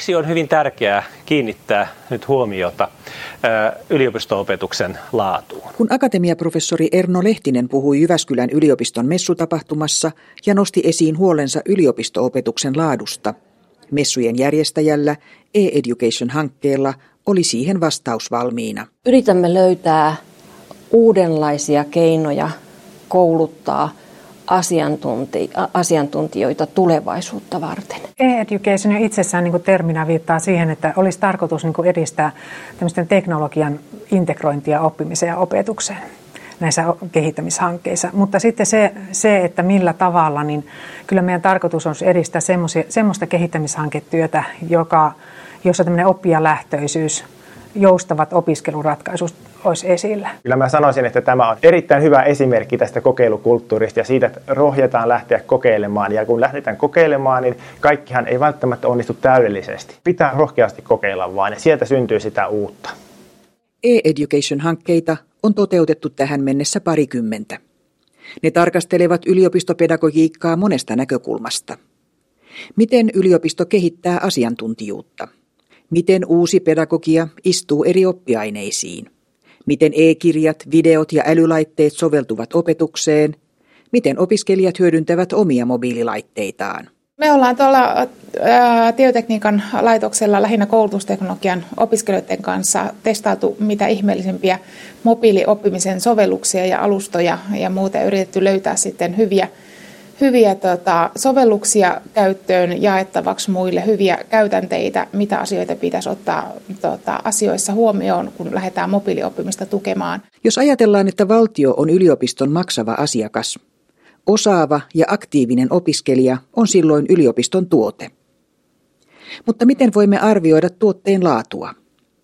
Miksi on hyvin tärkeää kiinnittää nyt huomiota yliopisto-opetuksen laatuun? Kun akatemiaprofessori Erno Lehtinen puhui Jyväskylän yliopiston messutapahtumassa ja nosti esiin huolensa yliopisto-opetuksen laadusta, messujen järjestäjällä e-education-hankkeella oli siihen vastaus valmiina. Yritämme uudenlaisia keinoja kouluttaa asiantuntijoita tulevaisuutta varten. E-education itsessään niin kuin terminä viittaa siihen, että olisi tarkoitus niin kuin edistää tämmöisten teknologian integrointia oppimiseen ja opetukseen näissä kehittämishankkeissa. Mutta sitten se, että millä tavalla, niin kyllä meidän tarkoitus on edistää semmoista kehittämishanketyötä, jossa tämmöinen oppijalähtöisyys, joustavat opiskeluratkaisut olisi esillä. Kyllä mä sanoisin, että tämä on erittäin hyvä esimerkki tästä kokeilukulttuurista ja siitä, että rohjetaan lähteä kokeilemaan. Ja kun lähdetään kokeilemaan, niin kaikkihan ei välttämättä onnistu täydellisesti. Pitää rohkeasti kokeilla vaan ja sieltä syntyy sitä uutta. E-education-hankkeita on toteutettu tähän mennessä 20. Ne tarkastelevat yliopistopedagogiikkaa monesta näkökulmasta. Miten yliopisto kehittää asiantuntijuutta? Miten uusi pedagogia istuu eri oppiaineisiin? Miten e-kirjat, videot ja älylaitteet soveltuvat opetukseen? Miten opiskelijat hyödyntävät omia mobiililaitteitaan? Me ollaan tuolla Tietotekniikan laitoksella lähinnä koulutusteknologian opiskelijoiden kanssa testailtu mitä ihmeellisempiä mobiilioppimisen sovelluksia ja alustoja ja muuta ja yritetty löytää sitten hyviä sovelluksia käyttöön jaettavaksi muille, hyviä käytänteitä, mitä asioita pitäisi ottaa asioissa huomioon, kun lähdetään mobiilioppimista tukemaan. Jos ajatellaan, että valtio on yliopiston maksava asiakas, osaava ja aktiivinen opiskelija on silloin yliopiston tuote. Mutta miten voimme arvioida tuotteen laatua?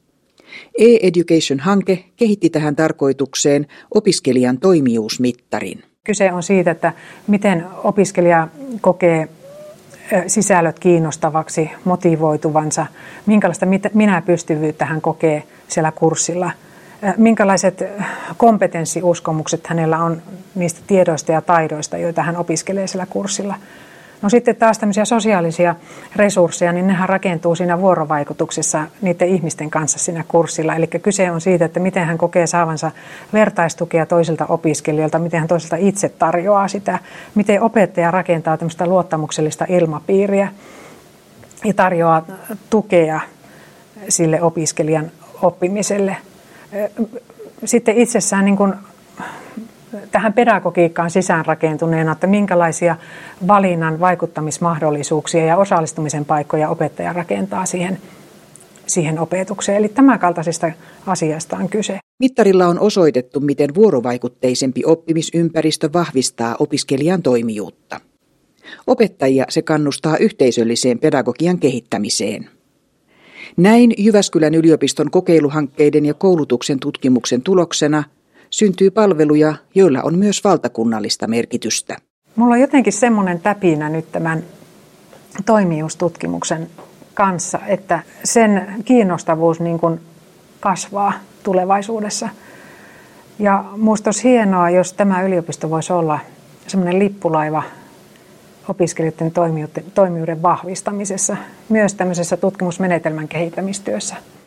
E-education-hanke kehitti tähän tarkoitukseen opiskelijan toimijuusmittarin. Kyse on siitä, että miten opiskelija kokee sisällöt kiinnostavaksi, motivoituvansa, minkälaista minäpystyvyyttä hän kokee siellä kurssilla, minkälaiset kompetenssiuskomukset hänellä on niistä tiedoista ja taidoista, joita hän opiskelee siellä kurssilla. No sitten taas tämmöisiä sosiaalisia resursseja, niin nehän rakentuu siinä vuorovaikutuksessa niiden ihmisten kanssa siinä kurssilla. Eli kyse on siitä, että miten hän kokee saavansa vertaistukea toisilta opiskelijoilta, miten hän toisilta itse tarjoaa sitä, miten opettaja rakentaa tämmöistä luottamuksellista ilmapiiriä ja tarjoaa tukea sille opiskelijan oppimiselle. Sitten itsessään niin kuin tähän pedagogiikkaan sisäänrakentuneena, että minkälaisia valinnan vaikuttamismahdollisuuksia ja osallistumisen paikkoja opettaja rakentaa siihen opetukseen. Eli tämän kaltaisesta asiasta on kyse. Mittarilla on osoitettu, miten vuorovaikutteisempi oppimisympäristö vahvistaa opiskelijan toimijuutta. Opettajia se kannustaa yhteisölliseen pedagogian kehittämiseen. Näin Jyväskylän yliopiston kokeiluhankkeiden ja koulutuksen tutkimuksen tuloksena syntyy palveluja, joilla on myös valtakunnallista merkitystä. Mulla on jotenkin semmoinen täpinä nyt tämän toimijuustutkimuksen kanssa, että sen kiinnostavuus niin kuin kasvaa tulevaisuudessa. Ja musta olisi hienoa, jos tämä yliopisto voisi olla semmoinen lippulaiva opiskelijoiden toimijuuden vahvistamisessa, myös tämmöisessä tutkimusmenetelmän kehittämistyössä.